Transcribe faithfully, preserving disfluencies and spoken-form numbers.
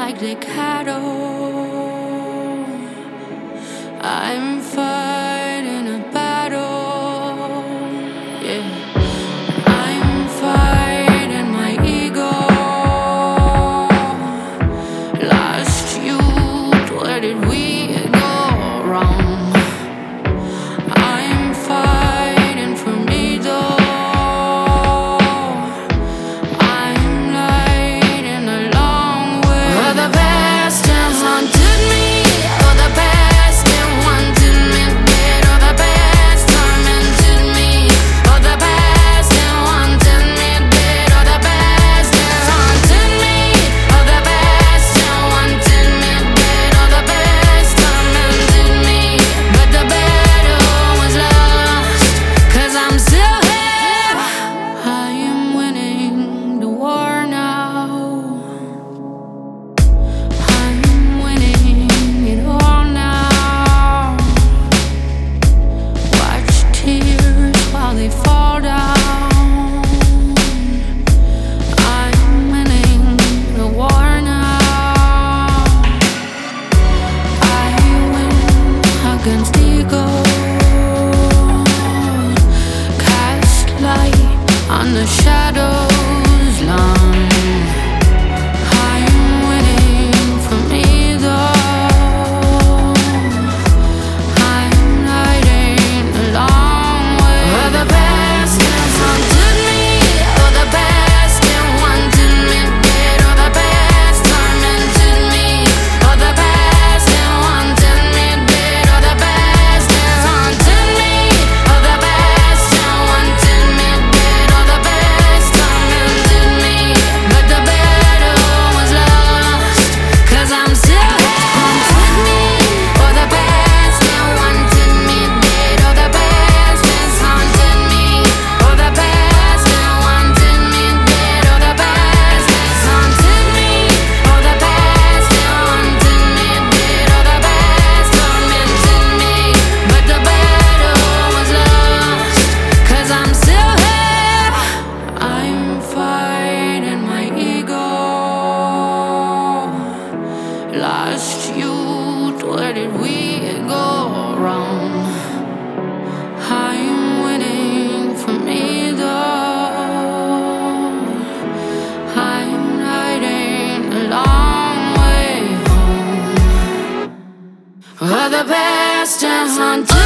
like the cattle. I'm fighting a battle, yeah. I'm fighting my ego. Lost youth, where did we go wrong? I'm fighting for me though. I'm lighting a long way. For the past has haunted me. For the past that wanted me dead. For the past tormented me. For the past that wanted me dead. For the past that haunted me. For the past that wanted me dead. For the past tormented me. But the battle was lost, 'cause I'm still here. I am winning the war now. I'm winning it all now. Watch tears while they fall down. I'm winning the war now. I win against ego. Cast light on the shadows long. I'm winning for me though. I'm lighting a long way. For the past that haunted me. For the past that wanted me dead. For the past tormented me. For the past that wanted me dead. For the past that haunted me. For the past that wanted me dead. For the past tormented me. But the battle was lost, 'cause I'm still here. For the past that wanted me dead. For the past that's haunted me. For the past that wanted me dead. For the past that's haunted me. For the past that wanted me dead. For the past tormented me. But the battle was lost, 'cause I'm still here. I'm fighting my ego. Lost youth, where did we go wrong? I'm winning for me though. I'm lighting a long way home. For the past has haunted